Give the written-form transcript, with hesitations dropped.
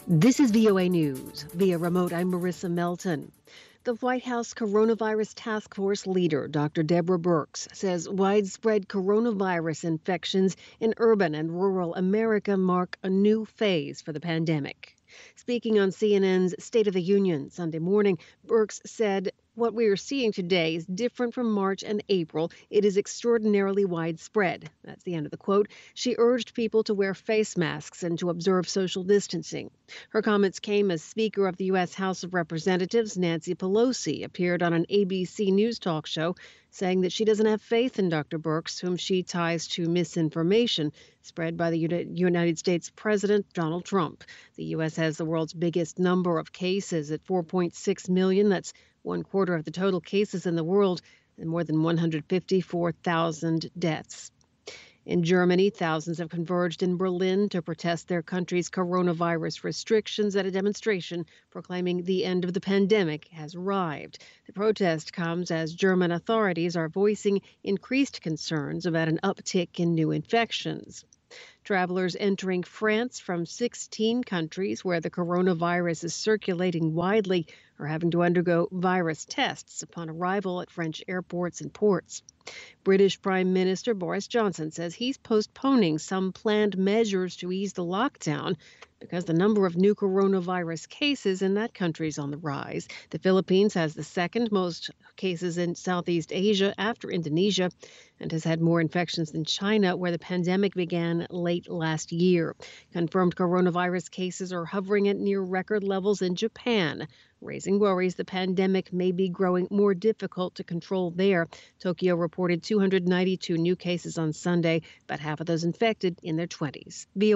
This is VOA News. Via remote, I'm Marissa Melton. The White House Coronavirus Task Force leader, Dr. Deborah Birx, says widespread coronavirus infections in urban and rural America mark a new phase for the pandemic. Speaking on CNN's State of the Union Sunday morning, Birx said, "What we are seeing today is different from March and April. It is extraordinarily widespread." That's the end of the quote. She urged people to wear face masks and to observe social distancing. Her comments came as Speaker of the U.S. House of Representatives Nancy Pelosi appeared on an ABC News talk show saying that she doesn't have faith in Dr. Birx, whom she ties to misinformation spread by the United States President Donald Trump. The U.S. has the world's biggest number of cases at 4.6 million. That's 1/4 of the total cases in the world and more than 154,000 deaths. In Germany, thousands have converged in Berlin to protest their country's coronavirus restrictions at a demonstration proclaiming the end of the pandemic has arrived. The protest comes as German authorities are voicing increased concerns about an uptick in new infections. Travelers entering France from 16 countries where the coronavirus is circulating widely are having to undergo virus tests upon arrival at French airports and ports. British Prime Minister Boris Johnson says he's postponing some planned measures to ease the lockdown because the number of new coronavirus cases in that country is on the rise. The Philippines has the second most cases in Southeast Asia after Indonesia and has had more infections than China, where the pandemic began late last year. Confirmed coronavirus cases are hovering at near record levels in Japan, raising worries the pandemic may be growing more difficult to control there. Tokyo reported 292 new cases on Sunday, about half of those infected in their 20s.